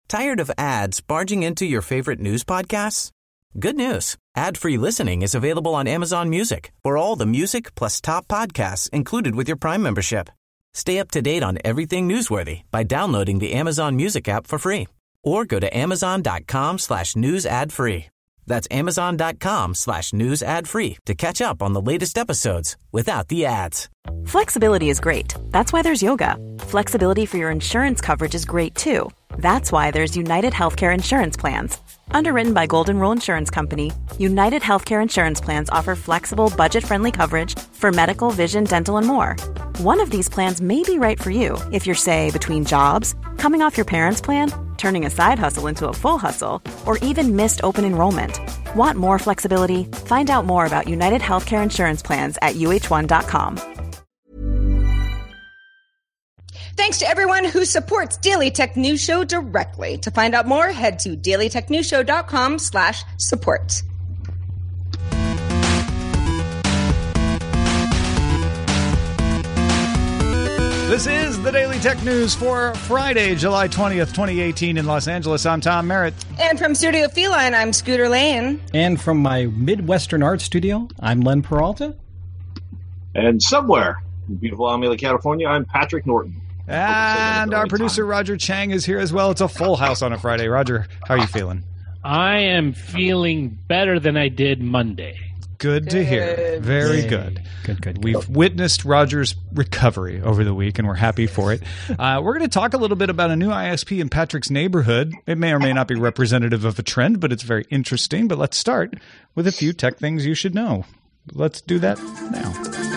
Tired of ads barging into your favorite news podcasts? Good news. Ad-free listening is available on Amazon Music for all the music plus top podcasts included with your Prime membership. Stay up to date on everything newsworthy by downloading the Amazon Music app for free or go to amazon.com/news ad free. That's amazon.com/news ad free to catch up on the latest episodes without the ads. Flexibility is great. That's why there's yoga. Flexibility for your insurance coverage is great too. That's why there's United Healthcare Insurance Plans. Underwritten by Golden Rule Insurance Company, United Healthcare Insurance Plans offer flexible, budget-friendly coverage for medical, vision, dental, and more. One of these plans may be right for you if you're, say, between jobs, coming off your parents' plan, turning a side hustle into a full hustle, or even missed open enrollment. Want more flexibility? Find out more about United Healthcare Insurance Plans at uh1.com. Thanks to everyone who supports Daily Tech News Show directly. To find out more, head to dailytechnewsshow.com/support. This is the Daily Tech News for Friday, July 20th, 2018 in Los Angeles. I'm Tom Merritt. And from Studio Feline, I'm Scooter Lane. And from my Midwestern art studio, I'm Len Peralta. And somewhere in beautiful Amelia, California, I'm Patrick Norton. And our producer, Roger Chang, is here as well. It's a full house on a Friday. Roger, how are you feeling? I am feeling better than I did Monday. Good to hear. Very good. Good. We've witnessed Roger's recovery over the week, and we're happy for it. We're going to talk a little bit about a new ISP in Patrick's neighborhood. It may or may not be representative of a trend, but it's very interesting. But let's start with a few tech things you should know. Let's do that now.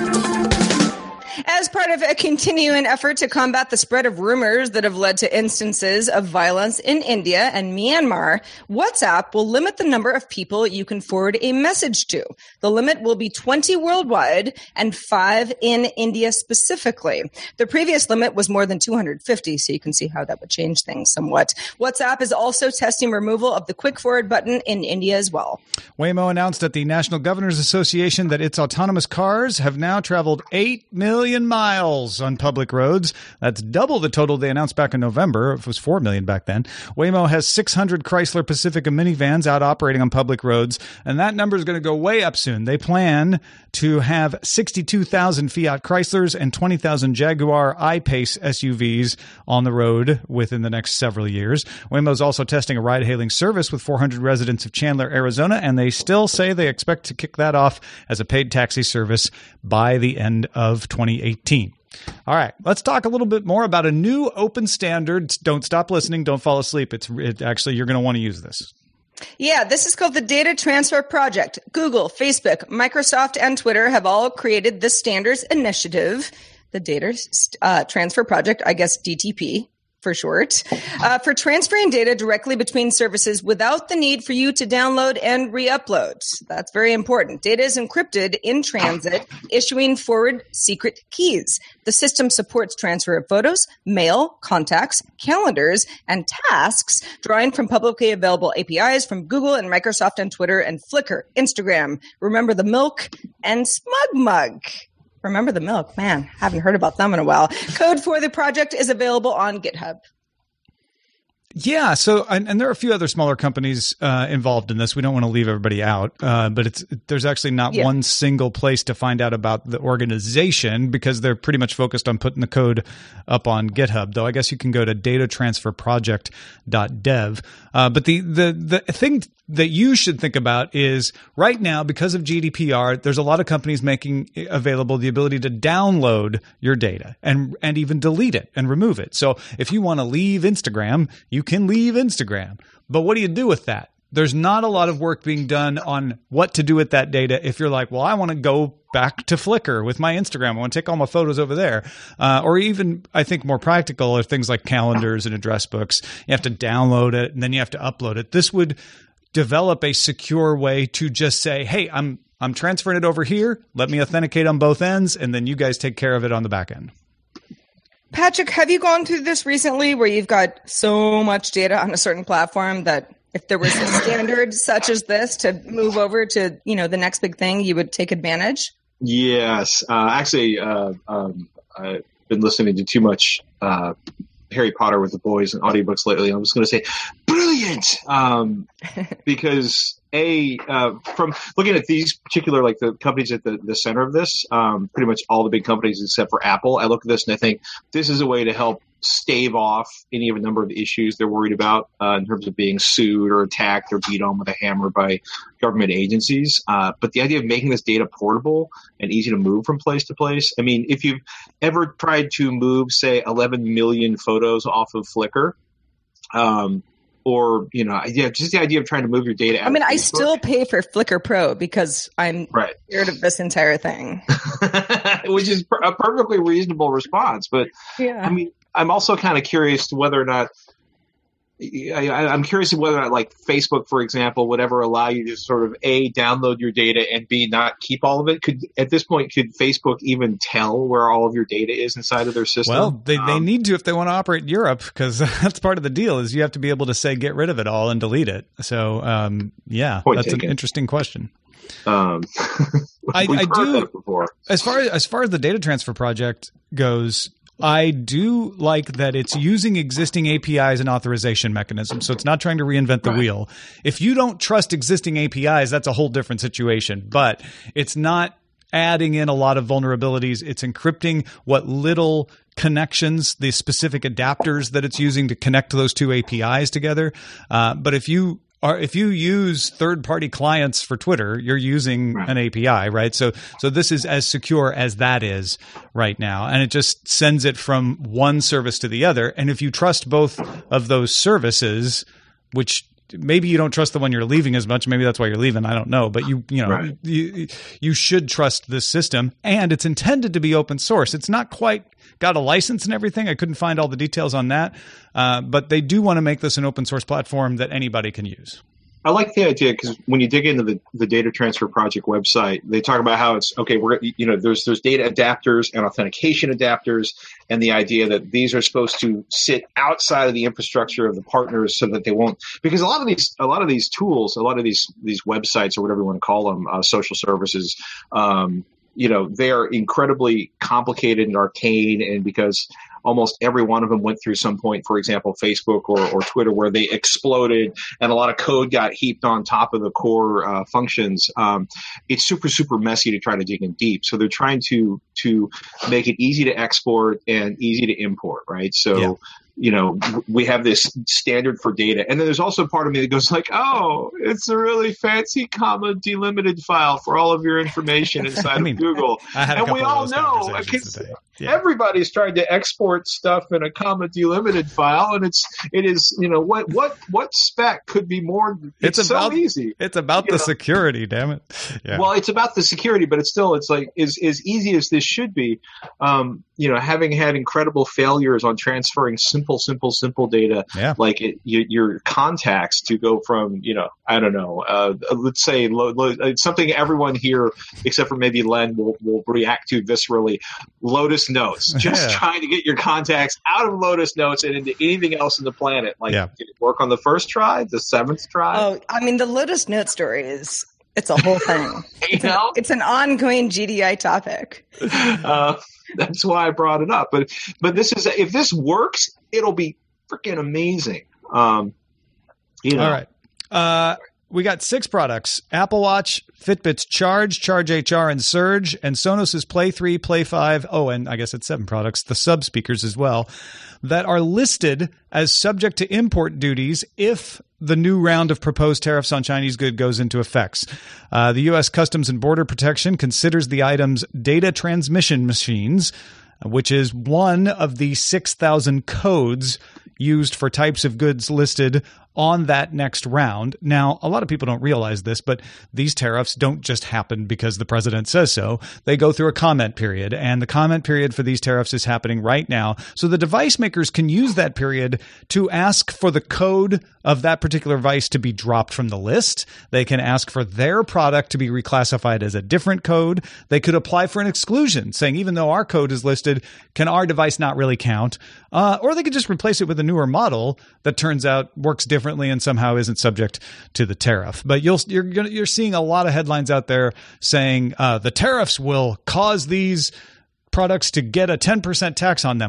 As part of a continuing effort to combat the spread of rumors that have led to instances of violence in India and Myanmar, WhatsApp will limit the number of people you can forward a message to. The limit will be 20 worldwide and 5 in India specifically. The previous limit was more than 250, so you can see how that would change things somewhat. WhatsApp is also testing removal of the quick forward button in India as well. Waymo announced at the National Governors Association that its autonomous cars have now traveled 8 million miles on public roads. That's double the total they announced back in November. It was 4 million back then. Waymo has 600 Chrysler Pacifica minivans out operating on public roads, and that number is going to go way up soon. They plan to have 62,000 Fiat Chryslers and 20,000 Jaguar I-Pace SUVs on the road within the next several years. Waymo is also testing a ride-hailing service with 400 residents of Chandler, Arizona, and they still say they expect to kick that off as a paid taxi service by the end of 2018. All right, let's talk a little bit more about a new open standard. Don't stop listening. Don't fall asleep. Actually, you're going to want to use this. Yeah, this is called the Data Transfer Project. Google, Facebook, Microsoft, and Twitter have all created this standards initiative, the Data Transfer Project, I guess DTP for short, for transferring data directly between services without the need for you to download and re-upload. That's very important. Data is encrypted in transit, issuing forward secret keys. The system supports transfer of photos, mail, contacts, calendars, and tasks, drawing from publicly available APIs from Google and Microsoft and Twitter and Flickr, Instagram, Remember the Milk, and SmugMug. Remember the Milk, man, haven't heard about them in a while. Code for the project is available on GitHub. Yeah, so and there are a few other smaller companies involved in this. We don't want to leave everybody out, but there's actually not one single place to find out about the organization because they're pretty much focused on putting the code up on GitHub. Though I guess you can go to datatransferproject.dev. But the thing that you should think about is right now, because of GDPR, there's a lot of companies making available the ability to download your data and even delete it and remove it. So if you want to leave Instagram, you can leave Instagram. But what do you do with that? There's not a lot of work being done on what to do with that data if you're like, well, I want to go back to Flickr with my Instagram. I want to take all my photos over there. Or even, I think, more practical are things like calendars and address books. You have to download it, and then you have to upload it. This would develop a secure way to just say, hey, I'm transferring it over here. Let me authenticate on both ends, and then you guys take care of it on the back end. Patrick, have you gone through this recently where you've got so much data on a certain platform that if there was a standard such as this to move over to, the next big thing, you would take advantage? Yes. Actually, I've been listening to too much Harry Potter with the boys and audiobooks lately. I'm just going to say brilliant, because from looking at these particular, like the companies at the center of this, pretty much all the big companies except for Apple, I look at this and I think this is a way to help stave off any of a number of issues they're worried about in terms of being sued or attacked or beat on with a hammer by government agencies. But the idea of making this data portable and easy to move from place to place. I mean, if you've ever tried to move, say, 11 million photos off of Flickr, or, just the idea of trying to move your data out. I mean, I still pay for Flickr Pro because I'm scared of this entire thing. Which is a perfectly reasonable response. But, yeah. I mean, I'm also kind of curious to whether or not I'm curious whether or not, like Facebook, for example, would ever allow you to sort of A, download your data and B, not keep all of it. At this point, could Facebook even tell where all of your data is inside of their system? Well, they need to if they want to operate in Europe, because that's part of the deal is you have to be able to say get rid of it all and delete it. So, that's an interesting question. I do. As far as the data transfer project goes, I do like that it's using existing APIs and authorization mechanisms. So it's not trying to reinvent the wheel. If you don't trust existing APIs, that's a whole different situation. But it's not adding in a lot of vulnerabilities. It's encrypting what little connections, the specific adapters that it's using to connect those two APIs together. But if you use third-party clients for Twitter, you're using an API, right? So this is as secure as that is right now, and it just sends it from one service to the other. And if you trust both of those services, which maybe you don't trust the one you're leaving as much, maybe that's why you're leaving, I don't know, but you should trust this system, and it's intended to be open source. It's not quite got a license and everything. I couldn't find all the details on that, but they do want to make this an open source platform that anybody can use. I like the idea because when you dig into the Data Transfer Project website, they talk about how it's okay. There's data adapters and authentication adapters, and the idea that these are supposed to sit outside of the infrastructure of the partners so that they won't. Because a lot of these tools, a lot of these websites or whatever you want to call them, social services, they are incredibly complicated and arcane, and because almost every one of them went through some point, for example, Facebook or Twitter, where they exploded and a lot of code got heaped on top of the core functions. It's super, super messy to try to dig in deep. So they're trying to make it easy to export and easy to import, right? So we have this standard for data. And then there's also part of me that goes like, oh, it's a really fancy comma delimited file for all of your information inside of Google. And we all know everybody's trying to export stuff in a comma delimited file, and it is what spec could be more? It's so easy. It's about the security, damn it. Yeah. Well, it's about the security, but it's like as easy as this should be. Having had incredible failures on transferring simple data, like your contacts to go from let's say something everyone here except for maybe Len will react to viscerally. Lotus Notes, trying to get your contacts out of Lotus Notes and into anything else on the planet. Did it work on the first try, the seventh try? Oh, I mean, the Lotus Note story it's a whole thing. It's an ongoing GDI topic. That's why I brought it up. But if this works, it'll be freaking amazing. All right. We got 6 products: Apple Watch, Fitbit's Charge HR, and Surge, and Sonos's Play 3, Play 5. Oh, and I guess it's 7 products, the sub speakers as well, that are listed as subject to import duties if the new round of proposed tariffs on Chinese goods goes into effect. The U.S. Customs and Border Protection considers the items data transmission machines, which is one of the 6,000 codes used for types of goods listed on that next round. Now, a lot of people don't realize this, but these tariffs don't just happen because the president says so. They go through a comment period, and the comment period for these tariffs is happening right now. So the device makers can use that period to ask for the code of that particular device to be dropped from the list. They can ask for their product to be reclassified as a different code. They could apply for an exclusion, saying even though our code is listed, can our device not really count? Or they could just replace it with a newer model that turns out works differently and somehow isn't subject to the tariff. But you're seeing a lot of headlines out there saying the tariffs will cause these products to get a 10% tax on them.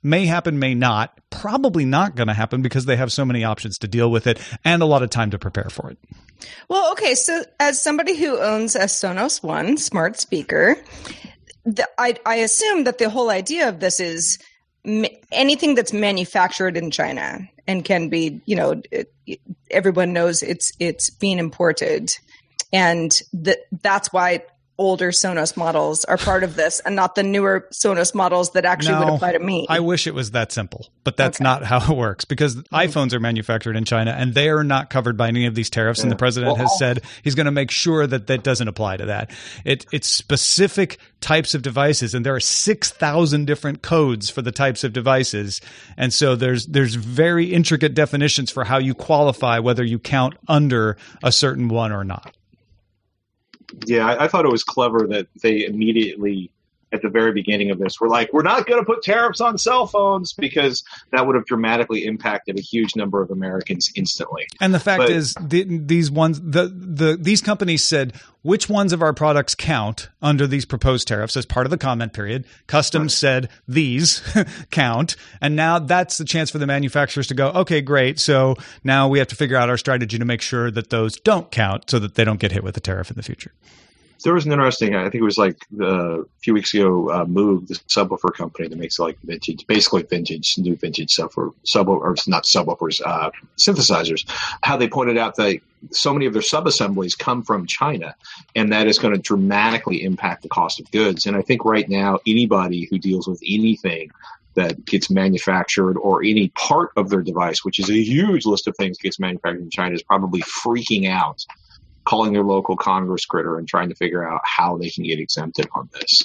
may happen, may not. Probably not going to happen because they have so many options to deal with it and a lot of time to prepare for it. Well, okay. So as somebody who owns a Sonos One smart speaker, I assume that the whole idea of this is anything that's manufactured in China and can be, everyone knows it's being imported. And that's why older Sonos models are part of this and not the newer Sonos models that actually would apply to me. I wish it was that simple, but that's not how it works because iPhones are manufactured in China and they are not covered by any of these tariffs. And the president has said he's going to make sure that that doesn't apply to that. It's specific types of devices, and there are 6,000 different codes for the types of devices. And so there's very intricate definitions for how you qualify whether you count under a certain one or not. Yeah, I thought it was clever that they immediately, at the very beginning of this, were like, we're not going to put tariffs on cell phones because that would have dramatically impacted a huge number of Americans instantly. And the fact is, these companies said, which ones of our products count under these proposed tariffs as part of the comment period? Customs said these count. And now that's the chance for the manufacturers to go, okay, great. So now we have to figure out our strategy to make sure that those don't count so that they don't get hit with a tariff in the future. There was an interesting, I think it was like a few weeks ago, Move, the subwoofer company that makes like vintage, basically new vintage synthesizers, how they pointed out that so many of their sub-assemblies come from China, and that is going to dramatically impact the cost of goods. And I think right now, anybody who deals with anything that gets manufactured or any part of their device, which is a huge list of things that gets manufactured in China, is probably freaking out, calling their local Congress critter and trying to figure out how they can get exempted on this.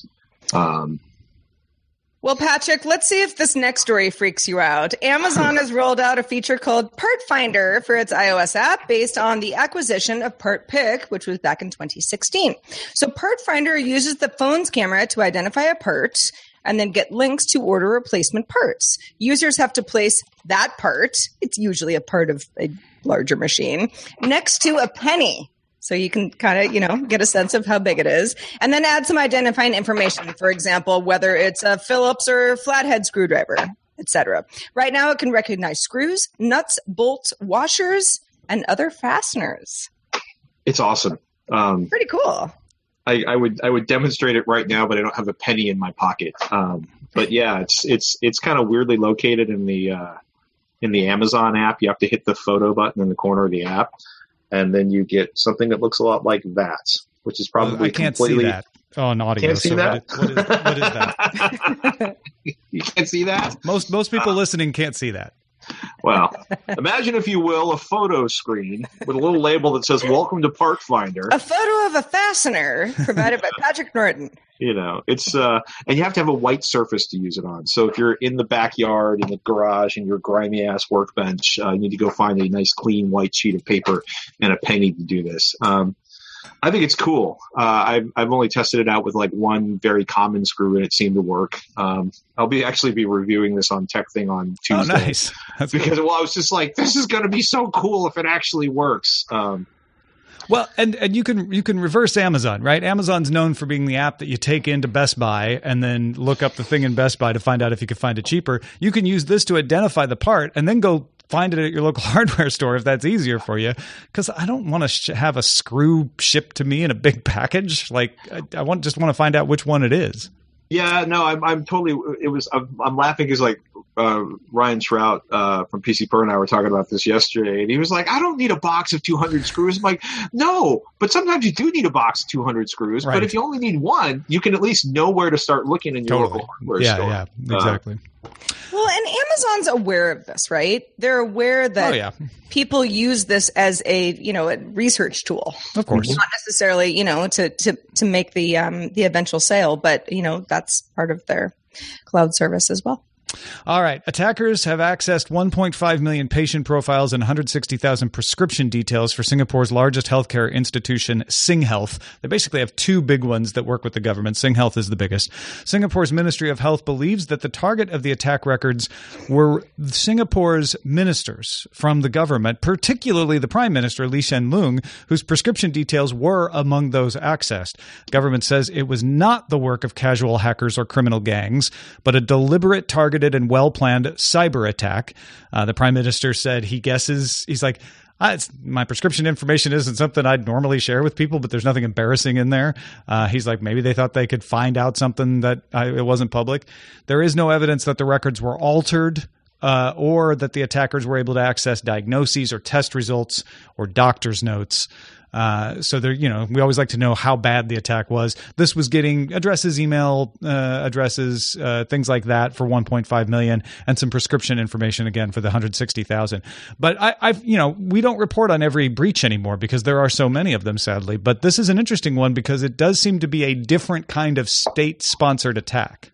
Well, Patrick, let's see if this next story freaks you out. Amazon has rolled out a feature called Part Finder for its iOS app based on the acquisition of Part Pick, which was back in 2016. So Part Finder uses the phone's camera to identify a part and then get links to order replacement parts. Users have to place that part, it's usually a part of a larger machine, next to a penny. So you can kind of, get a sense of how big it is, and then add some identifying information. For example, whether it's a Phillips or flathead screwdriver, etc. Right now, it can recognize screws, nuts, bolts, washers, and other fasteners. It's awesome. Pretty cool. I would demonstrate it right now, but I don't have a penny in my pocket. But yeah, it's kind of weirdly located in the Amazon app. You have to hit the photo button in the corner of the app, and then you get something that looks a lot like that, which is probably I can't completely... see that. Oh, an audio. Can't see that? What is that? You can't see that? Most people listening can't see that. Well, imagine, if you will, a photo screen with a little label that says, "Welcome to Part Finder." A photo of a fastener provided by Patrick Norton. It's and you have to have a white surface to use it on. So if you're in the backyard, in the garage, in your grimy ass workbench, you need to go find a nice clean white sheet of paper and a penny to do this. I think it's cool. I've only tested it out with like one very common screw, and it seemed to work. I'll be reviewing this on Tech Thing on Tuesday. Oh, nice. That's because cool. I was just like, this is going to be so cool if it actually works. Well, and you can reverse Amazon, right? Amazon's known for being the app that you take into Best Buy and then look up the thing in Best Buy to find out if you can find it cheaper. You can use this to identify the part and then go find it at your local hardware store if that's easier for you. Because I don't want to have a screw shipped to me in a big package. Like I just want to find out which one it is. Yeah, no, I'm totally. I'm laughing because like Ryan Trout from PC Per and I were talking about this yesterday, and he was like, "I don't need a box of 200 screws." I'm like, "No, but sometimes you do need a box of 200 screws. Right. But if you only need one, you can at least know where to start looking in your local hardware store." Yeah, exactly. Well, and Amazon's aware of this, right? They're aware that people use this as a research tool. Of course, not necessarily to make the eventual sale, but that's part of their cloud service as well. All right. Attackers have accessed 1.5 million patient profiles and 160,000 prescription details for Singapore's largest healthcare institution, SingHealth. They basically have two big ones that work with the government. SingHealth is the biggest. Singapore's Ministry of Health believes that the target of the attack records were Singapore's ministers from the government, particularly the Prime Minister, Lee Hsien Loong, whose prescription details were among those accessed. The government says it was not the work of casual hackers or criminal gangs, but a deliberate target targeted and well-planned cyber attack. The prime minister said he guesses, he's like, my prescription information isn't something I'd normally share with people, but there's nothing embarrassing in there. He's like, maybe they thought they could find out something that it wasn't public. There is no evidence that the records were altered or that the attackers were able to access diagnoses or test results or doctor's notes. So there, we always like to know how bad the attack was. This was getting addresses, email addresses, things like that for 1.5 million, and some prescription information again for the 160,000. But we don't report on every breach anymore because there are so many of them, sadly. But this is an interesting one because it does seem to be a different kind of state-sponsored attack.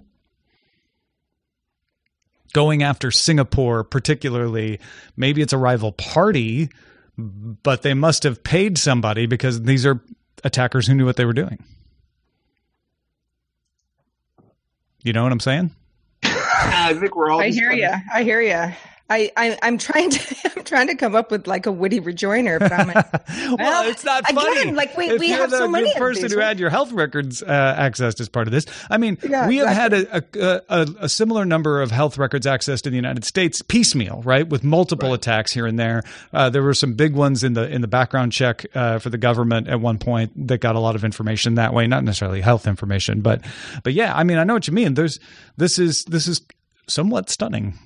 Going after Singapore, particularly, maybe it's a rival party, but they must have paid somebody because these are attackers who knew what they were doing. You know what I'm saying? I think we're all. I hear you. I'm trying to come up with like a witty rejoinder, but I'm like, well, it's not funny. Again, like we have so many of these. Person who had your health records accessed as part of this. I mean, we have had a similar number of health records accessed in the United States piecemeal, right, with multiple attacks here and there. There were some big ones in the background check for the government at one point that got a lot of information that way, not necessarily health information, but yeah, I mean, I know what you mean. This is somewhat stunning.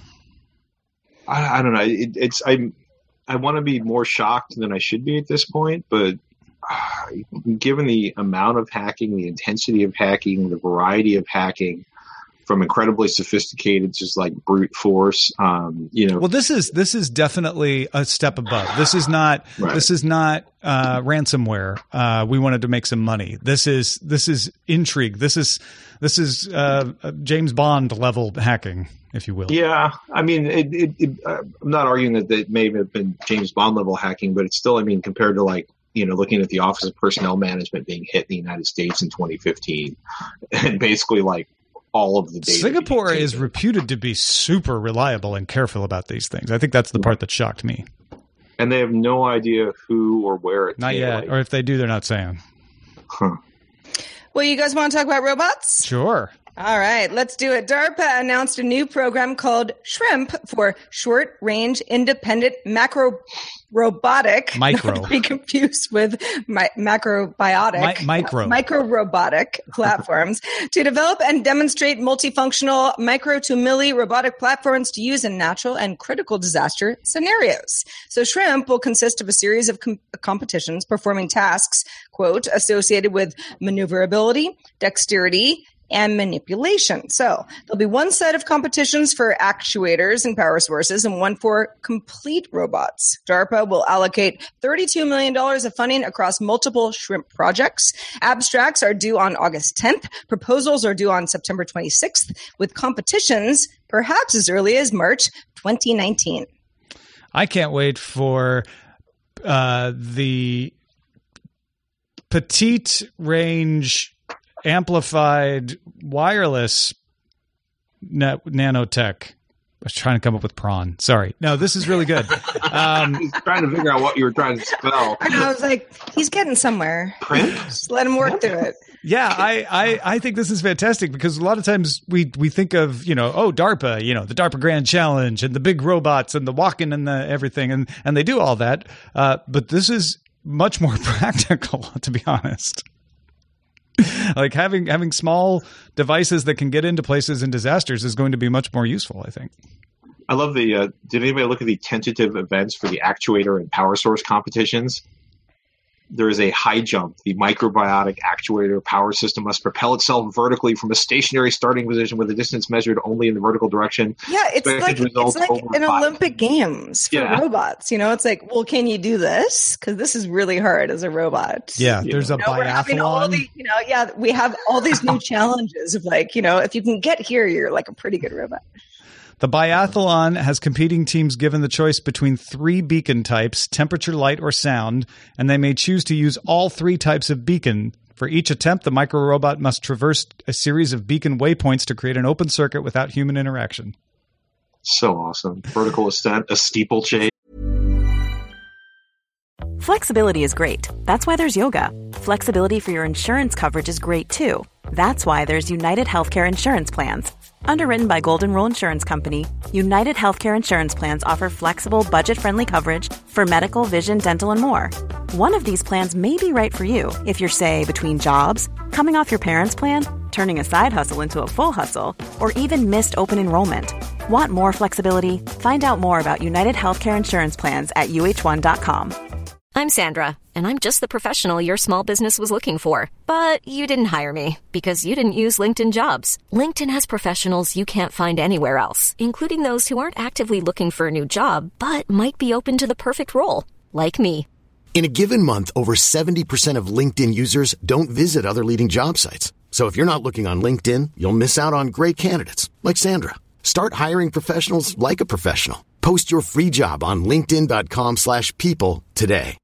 I don't know. I want to be more shocked than I should be at this point, but given the amount of hacking, the intensity of hacking, the variety of hacking, from incredibly sophisticated, just like brute force, Well, this is definitely a step above. This is not ransomware. We wanted to make some money. This is intrigue. This is James Bond level hacking, if you will. Yeah, I mean, I'm not arguing that it may have been James Bond level hacking, but it's still, I mean, compared to like, looking at the Office of Personnel Management being hit in the United States in 2015, and basically like all of the data. Singapore is reputed to be super reliable and careful about these things. I think that's the part that shocked me. And they have no idea who or where it Not yet, or if they do, they're not saying. Huh. Well, you guys want to talk about robots? Sure. All right, let's do it. DARPA announced a new program called SHRIMP for Short Range Independent Macro Robotic. Micro. Not to be confused with macrobiotic. Micro robotic platforms to develop and demonstrate multifunctional micro to milli robotic platforms to use in natural and critical disaster scenarios. So SHRIMP will consist of a series of competitions performing tasks, quote, associated with maneuverability, dexterity, and manipulation. So there'll be one set of competitions for actuators and power sources and one for complete robots. DARPA will allocate $32 million of funding across multiple SHRIMP projects. Abstracts are due on August 10th. Proposals are due on September 26th, with competitions perhaps as early as March 2019. I can't wait for the petite range amplified wireless nanotech. I was trying to come up with prawn. Sorry. No, this is really good. I was trying to figure out what you were trying to spell. I was like, he's getting somewhere. Print? Just let him work through it. Yeah, I think this is fantastic because a lot of times we think of, DARPA, the DARPA Grand Challenge and the big robots and the walking and the everything. And they do all that. But this is much more practical, to be honest. Like having small devices that can get into places in disasters is going to be much more useful, I think. I love did anybody look at the tentative events for the actuator and power source competitions? There is a high jump. The microbiotic actuator power system must propel itself vertically from a stationary starting position with a distance measured only in the vertical direction. Yeah, it's like an Olympic Games for robots. It's like, well, can you do this? Because this is really hard as a robot. Yeah, there's a biathlon. We have all these new challenges of like, if you can get here, you're like a pretty good robot. The biathlon has competing teams given the choice between 3 beacon types, temperature, light, or sound, and they may choose to use all 3 types of beacon. For each attempt, the micro-robot must traverse a series of beacon waypoints to create an open circuit without human interaction. So awesome. Vertical ascent, a steeplechase. Flexibility is great. That's why there's yoga. Flexibility for your insurance coverage is great too. That's why there's United Healthcare Insurance Plans. Underwritten by Golden Rule Insurance Company, United Healthcare Insurance Plans offer flexible, budget-friendly coverage for medical, vision, dental, and more. One of these plans may be right for you if you're, say, between jobs, coming off your parents' plan, turning a side hustle into a full hustle, or even missed open enrollment. Want more flexibility? Find out more about United Healthcare Insurance Plans at uh1.com. I'm Sandra, and I'm just the professional your small business was looking for. But you didn't hire me because you didn't use LinkedIn Jobs. LinkedIn has professionals you can't find anywhere else, including those who aren't actively looking for a new job, but might be open to the perfect role, like me. In a given month, over 70% of LinkedIn users don't visit other leading job sites. So if you're not looking on LinkedIn, you'll miss out on great candidates like Sandra. Start hiring professionals like a professional. Post your free job on linkedin.com/people today.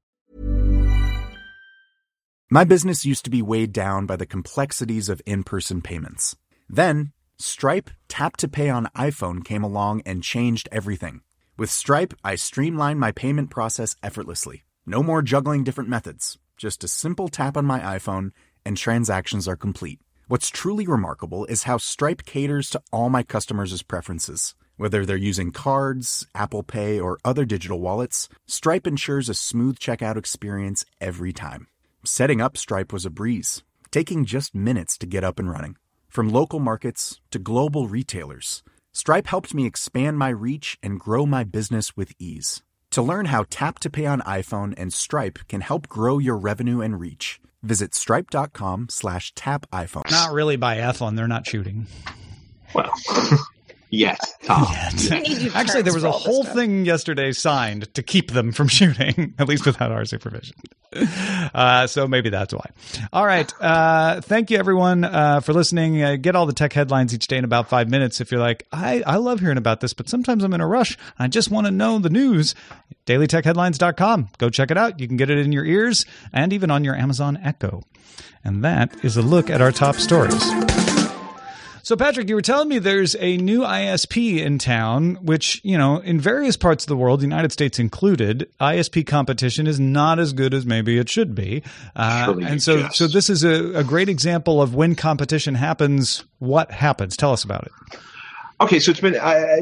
My business used to be weighed down by the complexities of in-person payments. Then, Stripe Tap to Pay on iPhone came along and changed everything. With Stripe, I streamlined my payment process effortlessly. No more juggling different methods. Just a simple tap on my iPhone and transactions are complete. What's truly remarkable is how Stripe caters to all my customers' preferences. Whether they're using cards, Apple Pay, or other digital wallets, Stripe ensures a smooth checkout experience every time. Setting up Stripe was a breeze, taking just minutes to get up and running. From local markets to global retailers, Stripe helped me expand my reach and grow my business with ease. To learn how Tap to Pay on iPhone and Stripe can help grow your revenue and reach, visit stripe.com/tapiphone. Not really biathlon. They're not shooting. Well, yet. Actually, there was a whole thing yesterday signed to keep them from shooting, at least without our supervision. So maybe that's why. All right. Thank you, everyone, for listening. Get all the tech headlines each day in about 5 minutes. If you're like, I love hearing about this, but sometimes I'm in a rush. I just want to know the news. DailyTechHeadlines.com. Go check it out. You can get it in your ears and even on your Amazon Echo. And that is a look at our top stories. So, Patrick, you were telling me there's a new ISP in town, which, you know, in various parts of the world, the United States included, ISP competition is not as good as maybe it should be. And so this is a great example of when competition happens, what happens. Tell us about it. Okay, so it's been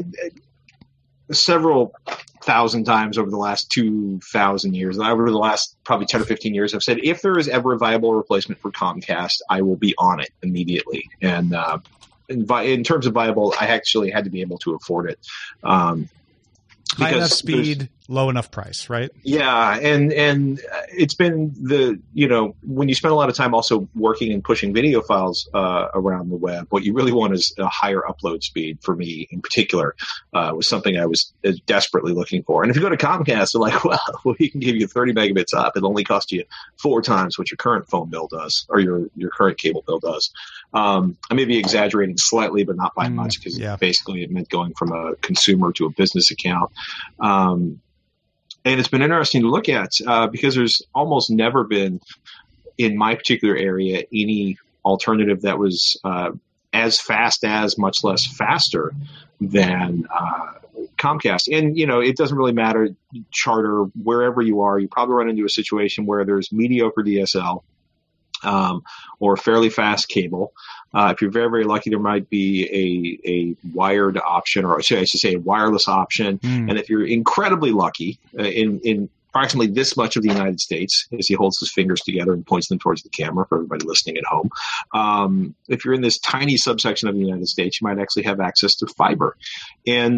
several thousand times over the last 2,000 years, over the last probably 10 or 15 years, I've said, if there is ever a viable replacement for Comcast, I will be on it immediately. And in terms of viable, I actually had to be able to afford it. High enough speed, low enough price, right? Yeah, and it's been when you spend a lot of time also working and pushing video files around the web, what you really want is a higher upload speed. For me, in particular, was something I was desperately looking for. And if you go to Comcast, they're like, well, we can give you 30 megabits up. It'll only cost you 4 times what your current phone bill does, or your current cable bill does. I may be exaggerating slightly, but not by much, because basically it meant going from a consumer to a business account. And it's been interesting to look at because there's almost never been, in my particular area, any alternative that was as fast as, much less faster than Comcast. And, it doesn't really matter, Charter, wherever you are, you probably run into a situation where there's mediocre DSL or fairly fast cable. If you're very, very lucky, there might be a wired option, or I should say a wireless option. And if you're incredibly lucky, in approximately this much of the United States, as he holds his fingers together and points them towards the camera for everybody listening at home, if you're in this tiny subsection of the United States, you might actually have access to fiber. And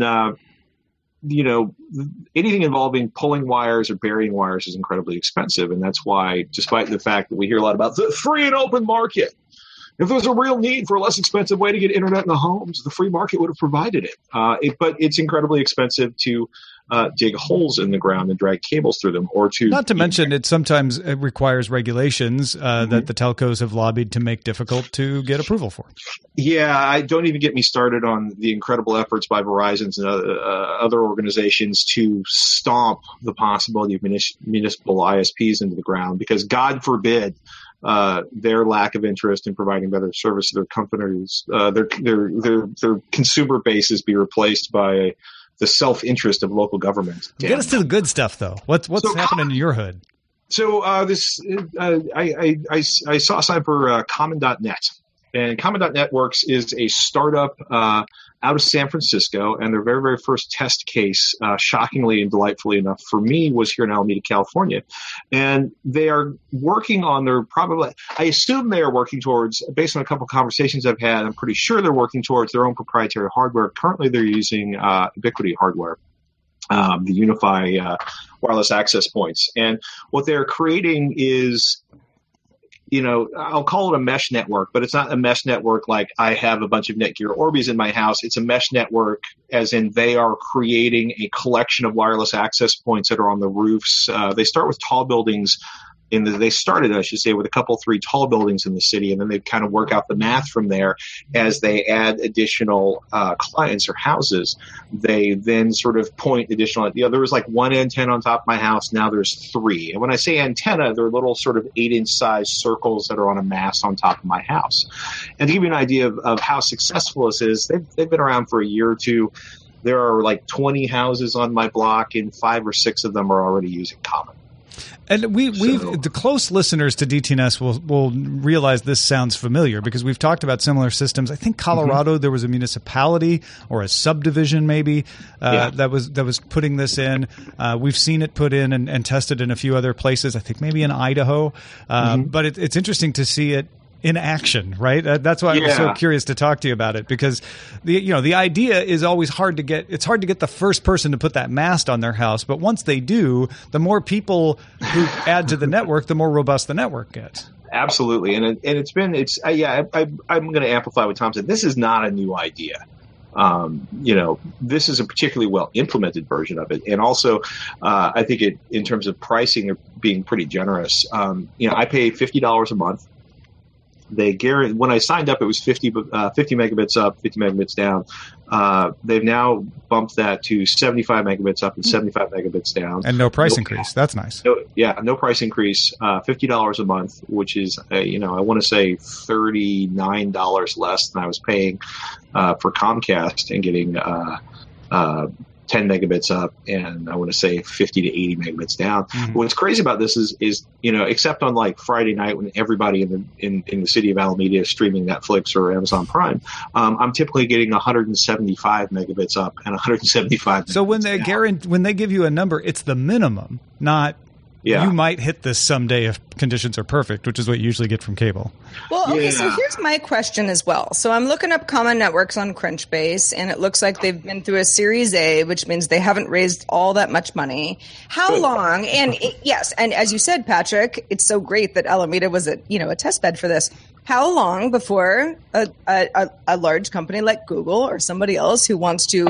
anything involving pulling wires or burying wires is incredibly expensive. And that's why, despite the fact that we hear a lot about the free and open market, if there's a real need for a less expensive way to get internet in the homes, the free market would have provided it. But it's incredibly expensive to dig holes in the ground and drag cables through them, or to not to mention it sometimes requires regulations that the telcos have lobbied to make difficult to get approval for. Yeah, I don't even get me started on the incredible efforts by Verizon and other organizations to stomp the possibility of municipal ISPs into the ground, because God forbid their lack of interest in providing better service to their companies, their consumer bases be replaced by the self-interest of local government. Get us to the good stuff, though. What's happening in your hood? So I saw a sign for Common.net. And Common Networks is a startup out of San Francisco, and their very, very first test case, shockingly and delightfully enough for me, was here in Alameda, California. And they are working on I assume they are working towards, based on a couple of conversations I've had, I'm pretty sure they're working towards their own proprietary hardware. Currently, they're using Ubiquiti hardware. The Unify wireless access points. And what they're creating is, I'll call it a mesh network, but it's not a mesh network like I have a bunch of Netgear Orbeez in my house. It's a mesh network as in they are creating a collection of wireless access points that are on the roofs. They start with tall buildings. They started, I should say, with a 3 tall buildings in the city, and then they kind of work out the math from there as they add additional clients or houses. They then sort of point additional. There was like 1 antenna on top of my house. Now there's 3. And when I say antenna, they're little sort of 8-inch size circles that are on a mast on top of my house. And to give you an idea of how successful this is, they've been around for a year or two. There are like 20 houses on my block, and 5 or 6 of them are already using Common. And the close listeners to DTNS will realize this sounds familiar because we've talked about similar systems. I think Colorado, there was a municipality or a subdivision maybe that was putting this in. We've seen it put in and tested in a few other places. I think maybe in Idaho. But it's interesting to see it in action, right? That's why I'm so curious to talk to you about it, because the idea is always hard to get. It's hard to get the first person to put that mast on their house, but once they do, the more people who add to the network, the more robust the network gets. Absolutely, and I'm going to amplify what Tom said. This is not a new idea. This is a particularly well implemented version of it, and also I think it, in terms of pricing, are being pretty generous. I pay $50 a month. They guarantee, when I signed up, it was 50 megabits up, 50 megabits down. They've now bumped that to 75 megabits up and 75 megabits down. And no price increase. That's nice. No price increase. $50 a month, which is, I want to say $39 less than I was paying for Comcast and getting 10 megabits up, and I want to say 50 to 80 megabits down. What's crazy about this is except on like Friday night when everybody in the city of Alameda is streaming Netflix or Amazon Prime, I'm typically getting 175 megabits up and 175. So when they give you a number, it's the minimum, not. Yeah. You might hit this someday if conditions are perfect, which is what you usually get from cable. Well, okay, so here's my question as well. So I'm looking up Common Networks on Crunchbase, and it looks like they've been through a Series A, which means they haven't raised all that much money. How long? And and as you said, Patrick, it's so great that Alameda was a test bed for this. How long before a large company like Google or somebody else who wants to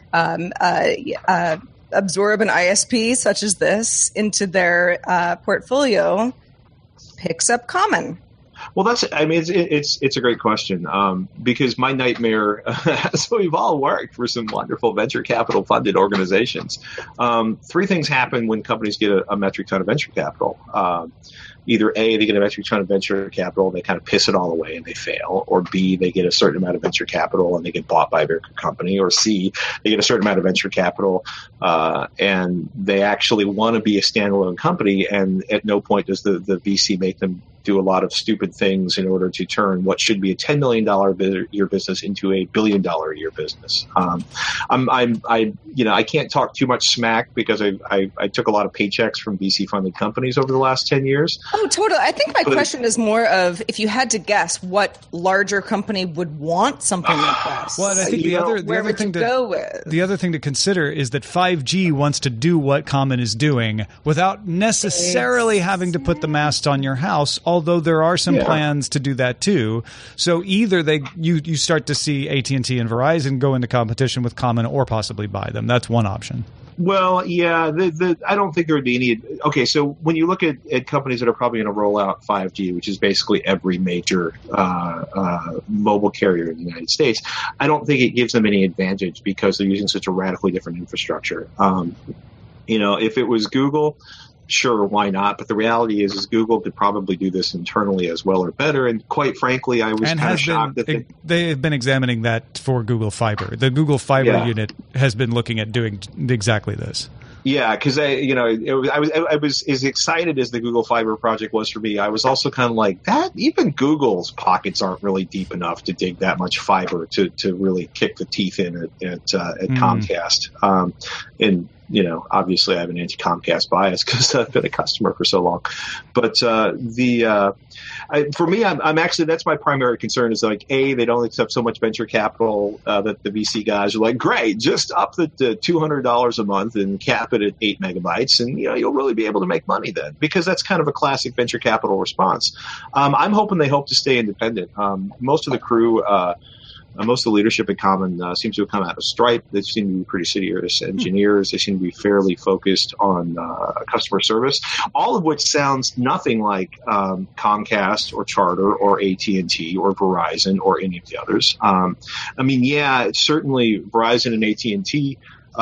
absorb an ISP such as this into their portfolio picks up Common? Well, it's a great question because my nightmare, so we've all worked for some wonderful venture capital funded organizations. 3 things happen when companies get a metric ton of venture capital. Either A, they get a metric ton of venture capital, they kind of piss it all away and they fail, or B, they get a certain amount of venture capital and they get bought by a bigger company, or C, they get a certain amount of venture capital and they actually want to be a standalone company, and at no point does the VC make them do a lot of stupid things in order to turn what should be a $10 million a year business into a $1 billion a year business. I can't talk too much smack because I took a lot of paychecks from VC funded companies over the last 10 years. Oh, totally. I think my question is more of if you had to guess what larger company would want something like this. Well, and I think the other thing to consider is that 5G wants to do what Common is doing without necessarily having to put the mast on your house. Although there are some plans to do that too. So either you start to see AT&T and Verizon go into competition with Common or possibly buy them. That's one option. Well, yeah, I don't think there would be any. Okay, so when you look at companies that are probably going to roll out 5G, which is basically every major mobile carrier in the United States, I don't think it gives them any advantage because they're using such a radically different infrastructure. If it was Google, sure, why not? But the reality is Google could probably do this internally as well or better. And quite frankly, I was kind of shocked that they have been examining that for Google Fiber. The Google Fiber unit has been looking at doing exactly this. Yeah, because I was as excited as the Google Fiber project was for me. I was also kind of like that. Even Google's pockets aren't really deep enough to dig that much fiber to really kick the teeth in at Comcast. And obviously I have an anti-Comcast bias because I've been a customer for so long. But for me, I'm actually, that's my primary concern is like, A, they don't accept so much venture capital that the VC guys are like, great, just up the $200 a month and cap it at 8 megabytes. And, you'll really be able to make money then, because that's kind of a classic venture capital response. I'm hoping they hope to stay independent. Most of the crew, most of the leadership at Common seems to have come out of Stripe. They seem to be pretty serious engineers. They seem to be fairly focused on customer service, all of which sounds nothing like Comcast or Charter or AT&T or Verizon or any of the others. Certainly Verizon and AT&T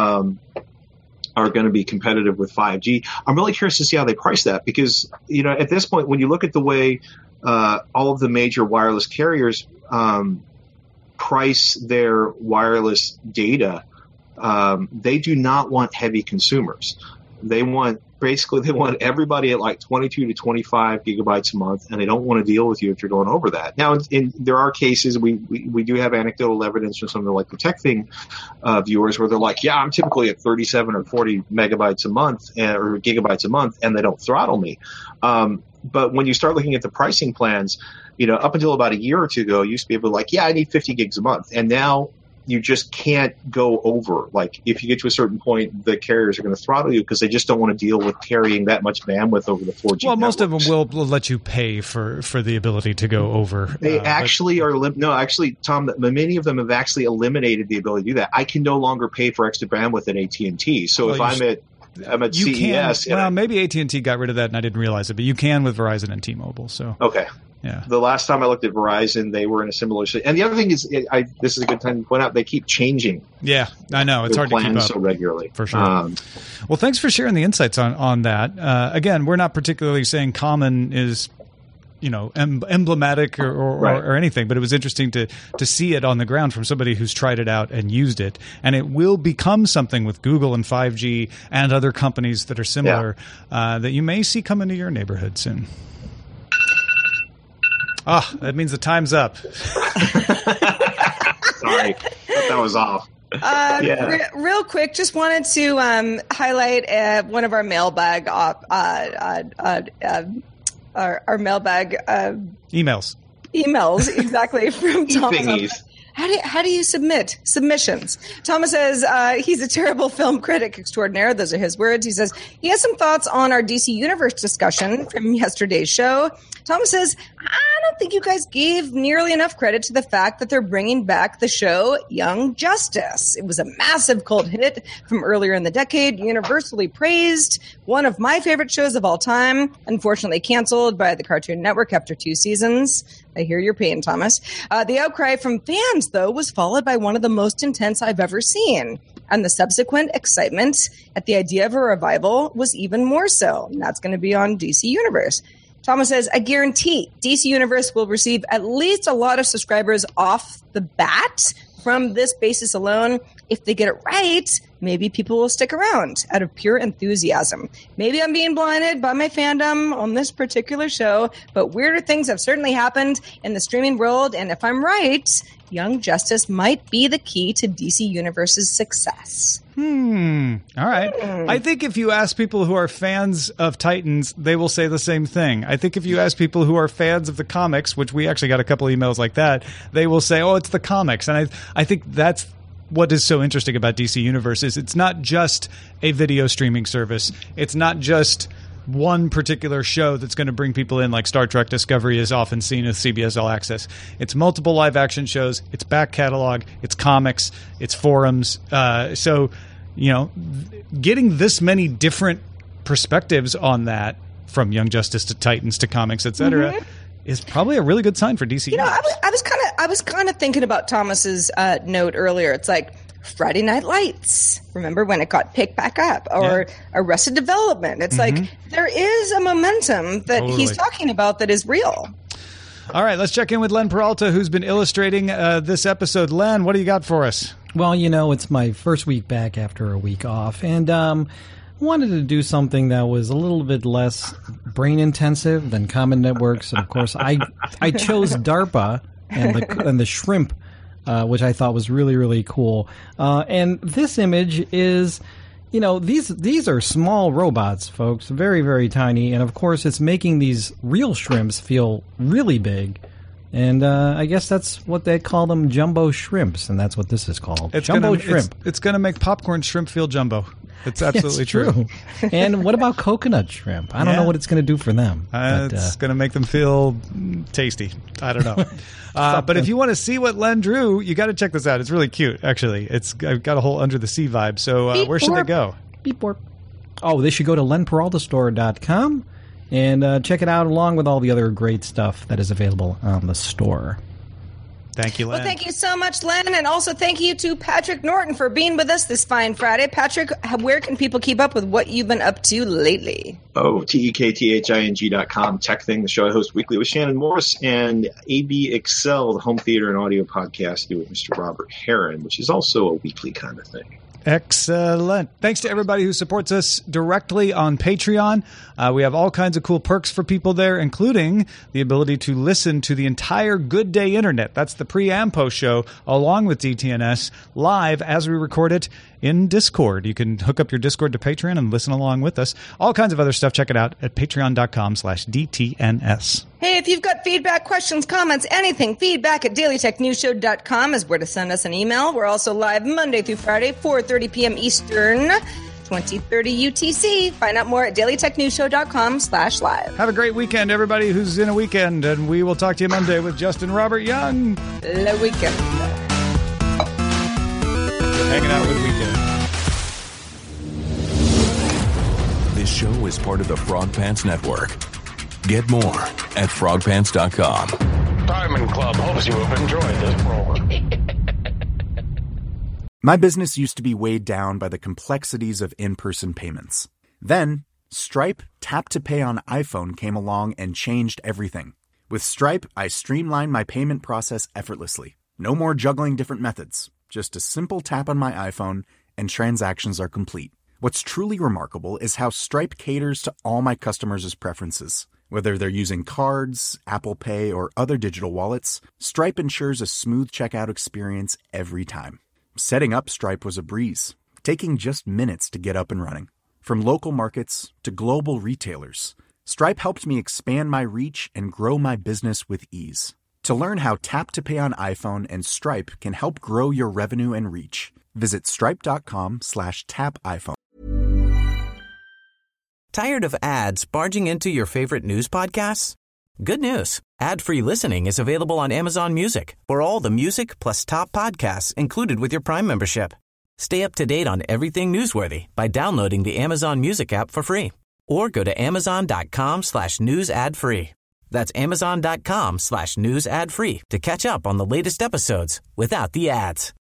are going to be competitive with 5G. I'm really curious to see how they price that because, at this point, when you look at the way all of the major wireless carriers price their wireless data, they do not want heavy consumers. They want everybody at like 22 to 25 gigabytes a month, and they don't want to deal with you if you're going over that. Now, there are cases, we do have anecdotal evidence from some of the like the Tech Thing viewers where they're like, yeah, I'm typically at 37 or 40 megabytes a month or gigabytes a month, and they don't throttle me. But when you start looking at the pricing plans, up until about a year or two ago, you used to be able to like, yeah, I need 50 gigs a month. And now you just can't go over. Like if you get to a certain point, the carriers are going to throttle you because they just don't want to deal with carrying that much bandwidth over the 4G Well, most networks. of them will let you pay for the ability to go over. They Tom, many of them have actually eliminated the ability to do that. I can no longer pay for extra bandwidth at AT&T. So if I'm at CES. Maybe AT&T got rid of that and I didn't realize it, but you can with Verizon and T-Mobile. So okay. Yeah. The last time I looked at Verizon, they were in a similar situation. And the other thing is, this is a good time to point out, they keep changing. Yeah, I know. It's hard to keep up so regularly. For sure. Well, thanks for sharing the insights on that. Again, we're not particularly saying Common is emblematic or anything, but it was interesting to see it on the ground from somebody who's tried it out and used it. And it will become something with Google and 5G and other companies that are similar that you may see come into your neighborhood soon. That means the time's up. Sorry, that was off. Real quick, just wanted to highlight one of our mailbag our mailbag emails exactly from Thomas. How do you submit submissions? Thomas says he's a terrible film critic extraordinaire. Those are his words. He says he has some thoughts on our DC Universe discussion from yesterday's show. Thomas says, I don't think you guys gave nearly enough credit to the fact that they're bringing back the show Young Justice. It was a massive cult hit from earlier in the decade, universally praised, one of my favorite shows of all time, unfortunately canceled by the Cartoon Network after 2 seasons. I hear your pain, Thomas. The outcry from fans, though, was followed by one of the most intense I've ever seen. And the subsequent excitement at the idea of a revival was even more so. And that's going to be on DC Universe. Thomas says, I guarantee DC Universe will receive at least a lot of subscribers off the bat from this basis alone. If they get it right, maybe people will stick around out of pure enthusiasm. Maybe I'm being blinded by my fandom on this particular show, but weirder things have certainly happened in the streaming world. And if I'm right, Young Justice might be the key to DC Universe's success. All right. I think if you ask people who are fans of Titans, they will say the same thing. I think if you ask people who are fans of the comics, which we actually got a couple emails like that, they will say, oh, it's the comics. And I think that's what is so interesting about DC Universe is it's not just a video streaming service. It's not just one particular show that's going to bring people in like Star Trek Discovery is often seen as CBS All Access. It's multiple live action shows. It's back catalog. It's comics. It's forums. So, getting this many different perspectives on that from Young Justice to Titans to comics, etc., is probably a really good sign for DC. I was kind of thinking about Thomas's note earlier. It's like Friday Night Lights. Remember when it got picked back up? Or Arrested Development. It's like there is a momentum that he's talking about that is real. All right, let's check in with Len Peralta, who's been illustrating this episode. Len, what do you got for us? Well, it's my first week back after a week off, and wanted to do something that was a little bit less brain intensive than common networks. And of course, I chose DARPA and the shrimp, which I thought was really, really cool. And this image is, these are small robots, folks, very, very tiny. And of course, it's making these real shrimps feel really big. And I guess that's what they call them, jumbo shrimps, and that's what this is called. Jumbo shrimp. It's going to make popcorn shrimp feel jumbo. It's absolutely true. And what about coconut shrimp? I don't know what it's going to do for them. It's going to make them feel tasty. I don't know. But if you want to see what Len drew, you got to check this out. It's really cute, actually. I've got a whole Under the Sea vibe. So where should they go? Beep borp. Oh, they should go to lenperaltastore.com. And check it out along with all the other great stuff that is available on the store. Thank you, Len. Well, thank you so much, Len. And also thank you to Patrick Norton for being with us this fine Friday. Patrick, where can people keep up with what you've been up to lately? TEKTHING.com, Tech Thing, the show I host weekly with Shannon Morris, and AB Excel, the home theater and audio podcast, do with Mr. Robert Heron, which is also a weekly kind of thing. Excellent. Thanks to everybody who supports us directly on Patreon. We have all kinds of cool perks for people there, including the ability to listen to the entire Good Day Internet. That's the pre and post show, along with DTNS, live as we record it in Discord. You can hook up your Discord to Patreon and listen along with us. All kinds of other stuff. Check it out at patreon.com/DTNS. Hey, if you've got feedback, questions, comments, anything, feedback at dailytechnewsshow.com is where to send us an email. We're also live Monday through Friday, 4:30 p.m. Eastern, 2030 UTC. Find out more at dailytechnewsshow.com/live. Have a great weekend, everybody who's in a weekend, and we will talk to you Monday with Justin Robert Young. Le weekend. Hanging out with Weekend. This show is part of the Frog Pants Network. Get more at frogpants.com. Diamond Club hopes you have enjoyed this program. My business used to be weighed down by the complexities of in-person payments. Then, Stripe Tap to Pay on iPhone came along and changed everything. With Stripe, I streamlined my payment process effortlessly. No more juggling different methods. Just a simple tap on my iPhone and transactions are complete. What's truly remarkable is how Stripe caters to all my customers' preferences. Whether they're using cards, Apple Pay, or other digital wallets, Stripe ensures a smooth checkout experience every time. Setting up Stripe was a breeze, taking just minutes to get up and running. From local markets to global retailers, Stripe helped me expand my reach and grow my business with ease. To learn how Tap to Pay on iPhone and Stripe can help grow your revenue and reach, visit stripe.com/tapiphone. Tired of ads barging into your favorite news podcasts? Good news. Ad-free listening is available on Amazon Music for all the music plus top podcasts included with your Prime membership. Stay up to date on everything newsworthy by downloading the Amazon Music app for free or go to amazon.com/news ad free. That's amazon.com/news ad free to catch up on the latest episodes without the ads.